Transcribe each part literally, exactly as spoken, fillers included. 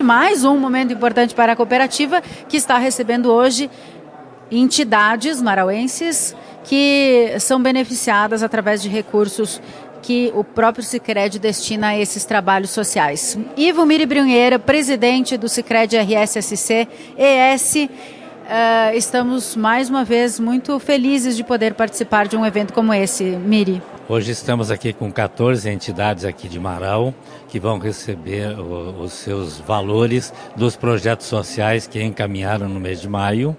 mais um momento importante para a cooperativa, que está recebendo hoje entidades marauenses que são beneficiadas através de recursos que o próprio Sicredi destina a esses trabalhos sociais. Ivo Miri Brunheira, presidente do Sicredi R S S C E S, uh, estamos mais uma vez muito felizes de poder participar de um evento como esse. Miri. Hoje estamos aqui com quatorze entidades aqui de Marau que vão receber o, os seus valores dos projetos sociais que encaminharam no mês de maio.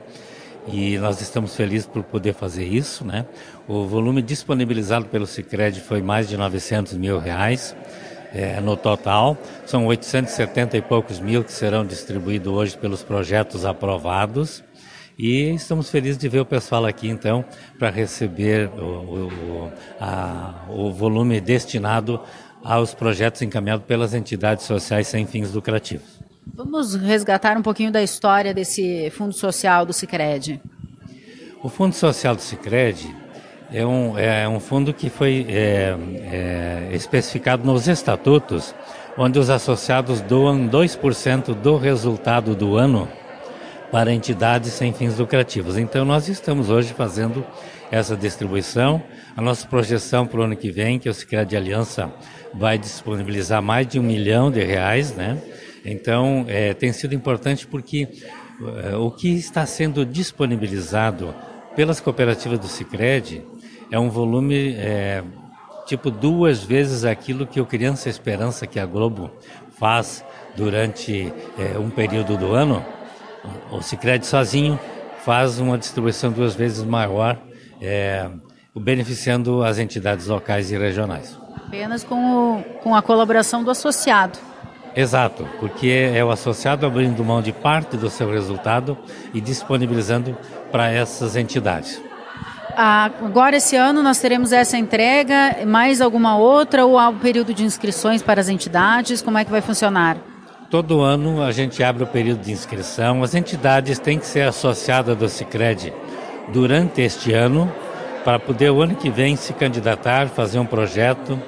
E nós estamos felizes por poder fazer isso, né? O volume disponibilizado pelo Sicredi foi mais de novecentos mil reais é, no total. São oitocentos e setenta e poucos mil que serão distribuídos hoje pelos projetos aprovados. E estamos felizes de ver o pessoal aqui, então, para receber o, o, a, o volume destinado aos projetos encaminhados pelas entidades sociais sem fins lucrativos. Vamos resgatar um pouquinho da história desse Fundo Social do Sicredi. O Fundo Social do Sicredi é um, é um fundo que foi é, é, especificado nos estatutos, onde os associados doam dois por cento do resultado do ano para entidades sem fins lucrativos. Então nós estamos hoje fazendo essa distribuição. A nossa projeção para o ano que vem, que o Sicredi Aliança vai disponibilizar mais de um milhão de reais, né? Então, é, tem sido importante porque é, o que está sendo disponibilizado pelas cooperativas do Sicredi é um volume é, tipo duas vezes aquilo que o Criança Esperança, que a Globo faz durante é, um período do ano. O Sicredi sozinho faz uma distribuição duas vezes maior, é, beneficiando as entidades locais e regionais. Apenas com, o, com a colaboração do associado. Exato, porque é o associado abrindo mão de parte do seu resultado e disponibilizando para essas entidades. Ah, agora, esse ano, nós teremos essa entrega, mais alguma outra, ou há um período de inscrições para as entidades? Como é que vai funcionar? Todo ano a gente abre o período de inscrição. As entidades têm que ser associadas do Sicredi durante este ano, para poder o ano que vem se candidatar, fazer um projeto,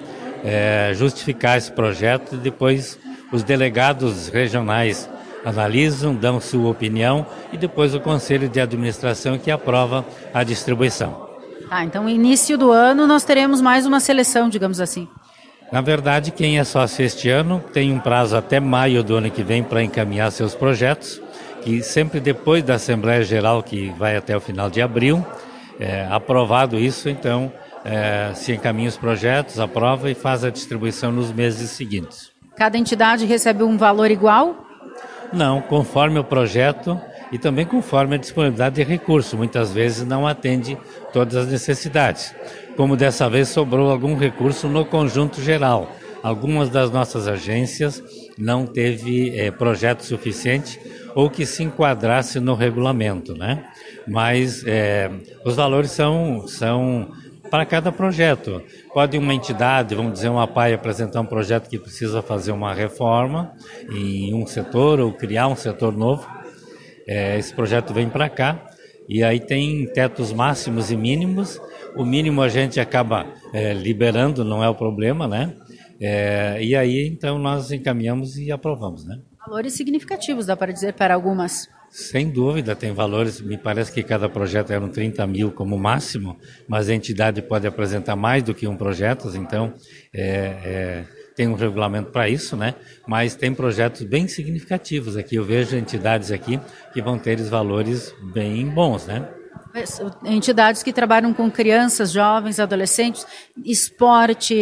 é, justificar esse projeto e depois os delegados regionais analisam, dão sua opinião e depois o Conselho de Administração que aprova a distribuição. Ah, então, no início do ano, nós teremos mais uma seleção, digamos assim. Na verdade, quem é sócio este ano tem um prazo até maio do ano que vem para encaminhar seus projetos, que sempre depois da Assembleia Geral, que vai até o final de abril, é, aprovado isso, então é, se encaminha os projetos, aprova e faz a distribuição nos meses seguintes. Cada entidade recebe um valor igual? Não, conforme o projeto e também conforme a disponibilidade de recurso. Muitas vezes não atende todas as necessidades. Como dessa vez sobrou algum recurso no conjunto geral. Algumas das nossas agências não teve é, projeto suficiente ou que se enquadrasse no regulamento, né? Mas é, os valores são... são para cada projeto. Pode uma entidade, vamos dizer, uma P A I, apresentar um projeto que precisa fazer uma reforma em um setor ou criar um setor novo. É, esse projeto vem para cá e aí tem tetos máximos e mínimos. O mínimo a gente acaba é, liberando, não é o problema, né? É, e aí, então, nós encaminhamos e aprovamos, né? Valores significativos, dá para dizer, para algumas. Sem dúvida, tem valores, me parece que cada projeto eram trinta mil como máximo, mas a entidade pode apresentar mais do que um projeto, então é, é, tem um regulamento para isso, né? Mas tem projetos bem significativos aqui, eu vejo entidades aqui que vão ter valores bem bons, né? Entidades que trabalham com crianças, jovens, adolescentes, esporte,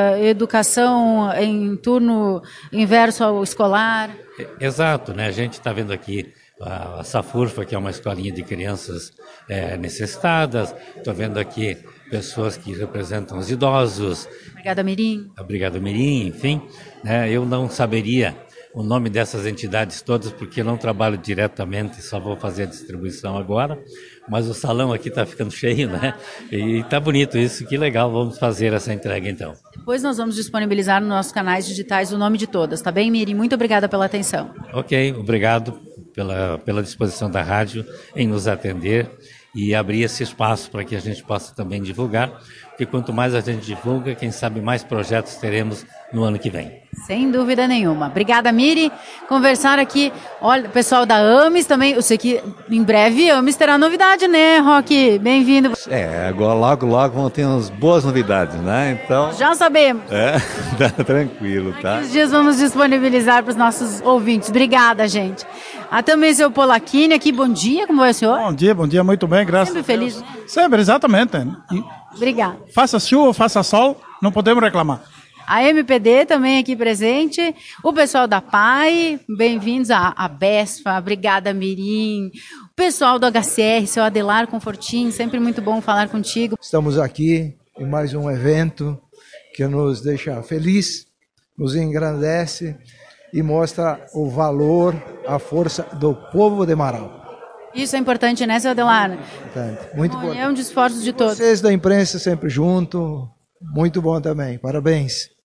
educação em turno inverso ao escolar. Exato, né? A gente está vendo aqui a Safurfa, que é uma escolinha de crianças é, necessitadas. Estou vendo aqui pessoas que representam os idosos. Brigada Mirim. A Brigada Mirim, enfim. Né? Eu não saberia o nome dessas entidades todas, porque eu não trabalho diretamente, só vou fazer a distribuição agora. Mas o salão aqui está ficando cheio, né? E está bonito isso, que legal, vamos fazer essa entrega então. Depois nós vamos disponibilizar nos nossos canais digitais o nome de todas, tá bem, Miri? Muito obrigada pela atenção. Ok, obrigado pela, pela disposição da rádio em nos atender e abrir esse espaço para que a gente possa também divulgar, porque quanto mais a gente divulga, quem sabe mais projetos teremos no ano que vem. Sem dúvida nenhuma. Obrigada, Miri. Conversar aqui, olha, o pessoal da Ames também, eu sei que em breve Ames terá novidade, né, Roque? Bem-vindo. É, agora logo, logo vão ter umas boas novidades, né? Então... Já sabemos. É, tá tranquilo, tá? Os dias vamos disponibilizar para os nossos ouvintes. Obrigada, gente. Ah, também seu Polacchini aqui, bom dia, como vai o senhor? Bom dia, bom dia, muito bem, graças Sempre a Deus. feliz. Sempre, exatamente. E Obrigada. faça chuva, faça sol, não podemos reclamar. A M P D também aqui presente, o pessoal da P A I, bem-vindos à, à BESFA, obrigada Mirim, o pessoal do H C R, seu Adelar Confortin, sempre muito bom falar contigo. Estamos aqui em mais um evento que nos deixa feliz, nos engrandece e mostra o valor, a força do povo de Marau. Isso é importante, né, seu Adelar? Muito bom. É um de esforços de todos. Vocês da imprensa sempre junto, muito bom também, parabéns.